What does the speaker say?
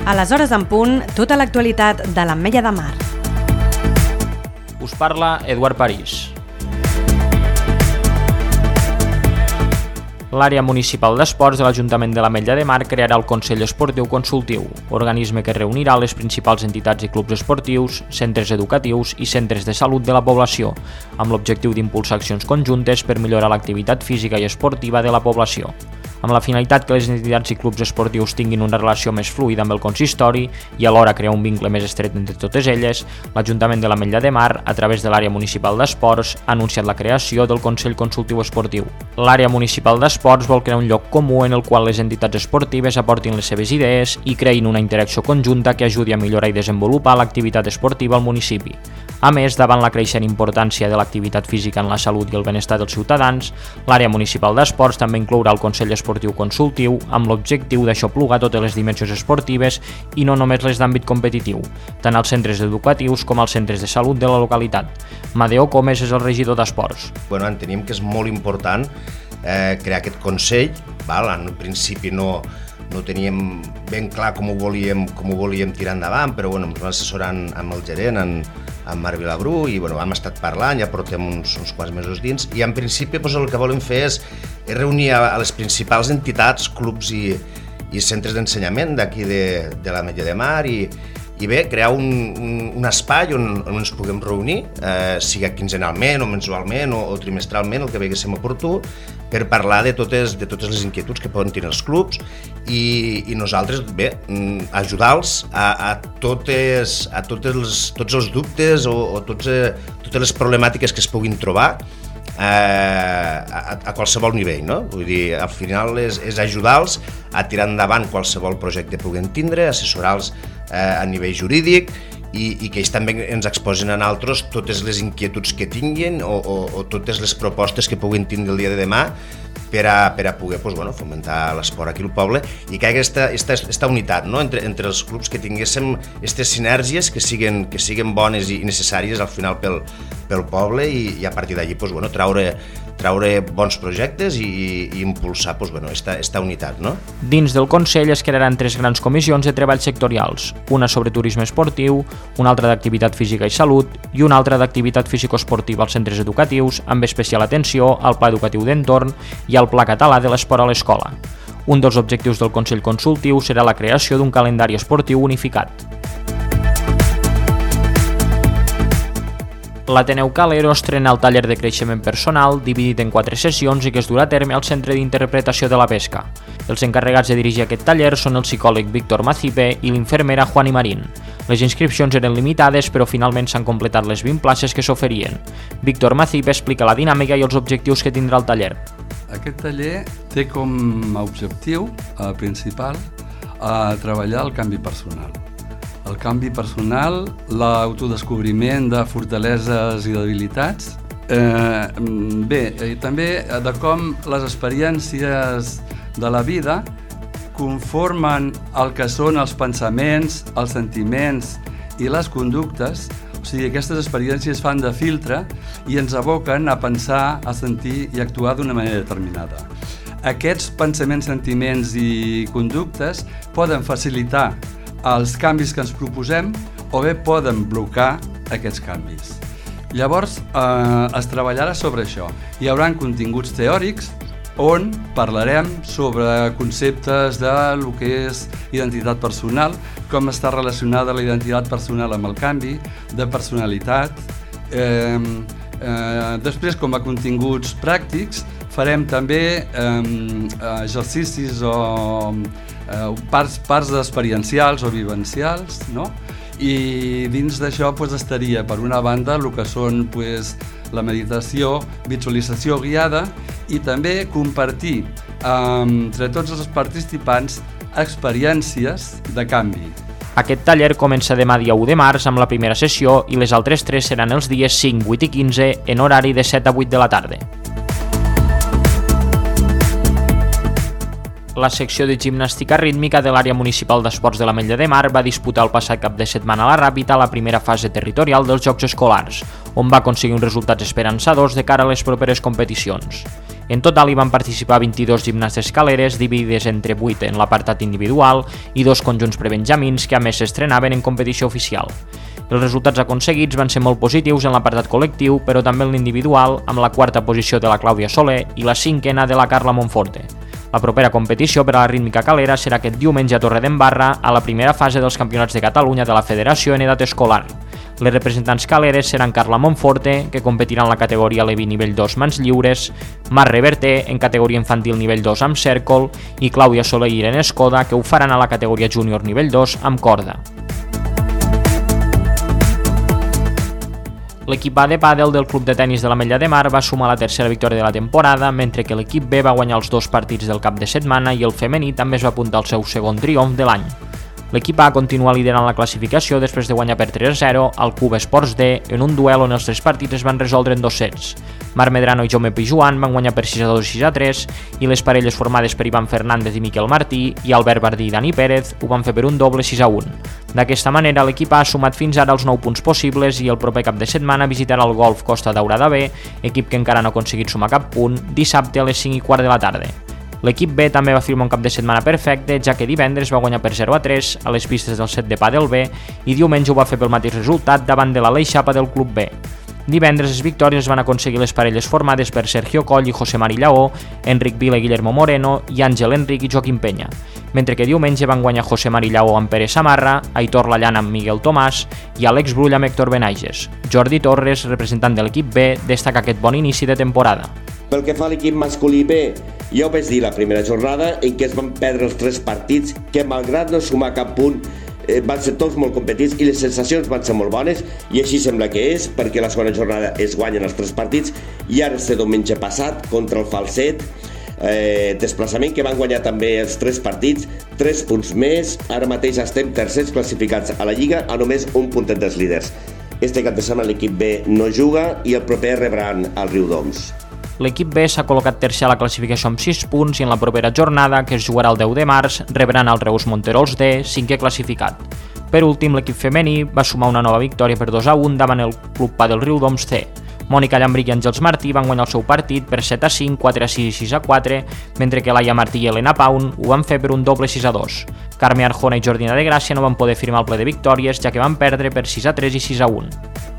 A les hores en punt, tota l'actualitat de l'Ametlla de Mar. Us parla Eduard París. L'àrea municipal d'esports de l'Ajuntament de l'Ametlla de Mar crearà el Consell Esportiu Consultiu, organisme que reunirà les principals entitats i clubs esportius, centres educatius i centres de salut de la població, amb l'objectiu d'impulsar accions conjuntes per millorar l'activitat física i esportiva de la població. Amb la finalitat que les entitats i clubs esportius tinguin una relació més fluida amb el consistori i alhora crear un vincle més estret entre totes elles, l'Ajuntament de l'Ametlla de Mar, a través de l'àrea municipal d'esports, ha anunciat la creació del Consell Consultiu Esportiu. L'àrea municipal d'esports vol crear un lloc comú en el qual les entitats esportives aportin les seves idees i creïn una interacció conjunta que ajudi a millorar i desenvolupar l'activitat esportiva al municipi. A més, davant la creixent importància de l'activitat física en la salut i el benestar dels ciutadans, l'àrea municipal d'esports també inclourà el Consell Esportiu Consultiu amb l'objectiu d'aixoplugar totes les dimensions esportives i no només les d'àmbit competitiu, tant als centres educatius com als centres de salut de la localitat. Madeo Comes és el regidor d'esports. Enteníem que és molt important crear aquest Consell. En principi no teníem ben clar com ho volíem tirar endavant, però ens vam assessorar amb el gerent, amb Marc Vilabrú, i hem estat parlant, ja portem uns quants mesos dins, i en principi el que volem fer és reunir a les principals entitats, clubs i centres d'ensenyament d'aquí de l'Ametlla de Mar i bé, crear un espai on ens puguem reunir, sigui quinzenalment o mensualment o trimestralment, el que veiéssim oportú, per parlar de totes les inquietuds que poden tenir els clubs i nosaltres, bé, ajudar-los a tots els dubtes o totes les problemàtiques que es puguin trobar a qualsevol nivell, no? Vull dir, al final és ajudar-los a tirar endavant qualsevol projecte que puguin tindre, assessorar-los a nivell jurídic i que ells també ens exposin a nosaltres totes les inquietuds que tinguin o totes les propostes que puguin tindre el dia de demà per a poder fomentar l'esport aquí al poble i que hi hagi aquesta unitat, no? entre els clubs, que tinguéssim aquestes sinergies que siguin bones i necessàries al final pel poble i a partir d'allí traure bons projectes i impulsar aquesta unitat. No? Dins del Consell es crearan 3 grans comissions de treball sectorials, una sobre turisme esportiu, una altra d'activitat física i salut i una altra d'activitat físico-esportiva als centres educatius, amb especial atenció al Pla Educatiu d'Entorn i al Pla Català de l'Esport a l'Escola. Un dels objectius del Consell Consultiu serà la creació d'un calendari esportiu unificat. L'Ateneu Calero estrena el taller de creixement personal dividit en 4 sessions i que es durà a terme al Centre d'Interpretació de la Pesca. Els encarregats de dirigir aquest taller són el psicòleg Víctor Macipe i l'infermera Juani Marín. Les inscripcions eren limitades, però finalment s'han completat les 20 places que s'oferien. Víctor Macipe explica la dinàmica i els objectius que tindrà el taller. Aquest taller té com a objectiu principal treballar el canvi personal. El canvi personal, l'autodescobriment de fortaleses i debilitats, i també de com les experiències de la vida conformen el que són els pensaments, els sentiments i les conductes. O sigui, aquestes experiències fan de filtre i ens aboquen a pensar, a sentir i actuar d'una manera determinada. Aquests pensaments, sentiments i conductes poden facilitar els canvis que ens proposem o bé poden blocar aquests canvis. Llavors es treballarà sobre això. Hi haurà continguts teòrics on parlarem sobre conceptes de lo que és identitat personal, com està relacionada la identitat personal amb el canvi de personalitat. Després, com a continguts pràctics, farem també exercicis o parts experiencials o vivencials, no? I dins d'això estaria, per una banda, el que són la meditació, visualització guiada i també compartir entre tots els participants experiències de canvi. Aquest taller comença demà dia 1 de març amb la primera sessió i les altres 3 seran els dies 5, 8 i 15 en horari de 7 a 8 de la tarda. La secció de gimnàstica rítmica de l'àrea municipal d'esports de l'Ametlla de Mar va disputar el passat cap de setmana a la Ràpita la primera fase territorial dels Jocs Escolars, on va aconseguir uns resultats esperançadors de cara a les properes competicions. En total hi van participar 22 gimnastes escaleres, dividides entre 8 en l'apartat individual i 2 conjunts prebenjamins que a més s'estrenaven en competició oficial. Els resultats aconseguits van ser molt positius en l'apartat col·lectiu, però també en l'individual, amb la 4a posició de la Clàudia Soler i la 5a de la Carla Monforte. La propera competició per a la rítmica calera serà aquest diumenge a Torredembarra, a la primera fase dels Campionats de Catalunya de la Federació en edat escolar. Les representants caleres seran Carla Monforte, que competirà en la categoria Levi nivell 2 mans lliures, Mar Reverter, en categoria infantil nivell 2 amb cèrcol, i Clàudia Soler i Irene Escoda, que ho faran a la categoria júnior nivell 2 amb corda. L'equip A de pàdel del Club de Tenis de l'Ametlla de Mar va sumar la tercera victòria de la temporada, mentre que l'equip B va guanyar els 2 partits del cap de setmana i el femení també es va apuntar al seu segon triomf de l'any. L'equip A continua liderant la classificació després de guanyar per 3-0 al Club Esports D en un duel on els 3 partits es van resoldre en 2 sets. Marc Medrano i Jaume Pijuan van guanyar per 6-2 i 6-3 i les parelles formades per Ivan Fernández i Miquel Martí i Albert Bardí i Dani Pérez ho van fer per un doble 6-1. D'aquesta manera l'equip A ha sumat fins ara els 9 punts possibles i el proper cap de setmana visitarà el Golf Costa Daurada B, equip que encara no ha aconseguit sumar cap punt, dissabte a les 5:15 de la tarda. L'equip B també va firmar un cap de setmana perfecte, ja que divendres va guanyar per 0-3 a les pistes del set de pàdel B i diumenge ho va fer pel mateix resultat davant de l'Aleix Xapa del Club B. Divendres les victòries van aconseguir les parelles formades per Sergio Coll i José Mari Lleó, Enric Vila i Guillermo Moreno i Àngel Enric i Joaquim Penya, mentre que diumenge van guanyar José Mari Lleó amb Pere Samarra, Aitor Lallana amb Miguel Tomàs i Àlex Brull amb Héctor Benaiges. Jordi Torres, representant de l'equip B, destaca aquest bon inici de temporada. Pel que fa a l'equip masculí B, ja ho vaig dir la primera jornada en què es van perdre els 3 partits que malgrat no sumar cap punt van ser tots molt competits i les sensacions van ser molt bones i així sembla que és perquè la segona jornada es guanyen els 3 partits i ara este diumenge passat contra el Falset desplaçament que van guanyar també els 3 partits, 3 punts més, ara mateix estem tercers classificats a la Lliga a només un puntet dels líders. Este cap de setmana l'equip B no juga i el proper rebran el Riudoms. L'equip B s'ha col·locat tercer a la classificació amb 6 punts i en la propera jornada, que es jugarà el 10 de març, rebran el Reus Monterols D, 5è classificat. Per últim, l'equip femení va sumar una nova victòria per 2-1 davant el Club Pàdel Riudoms C. Mònica Llambric i Àngels Martí van guanyar el seu partit per 7-5, 4-6 i 6-4, mentre que Laia Martí i Helena Paun ho van fer per un doble 6-2. Carme Arjona i Jordina de Gràcia no van poder firmar el ple de victòries, ja que van perdre per 6-3 i 6-1.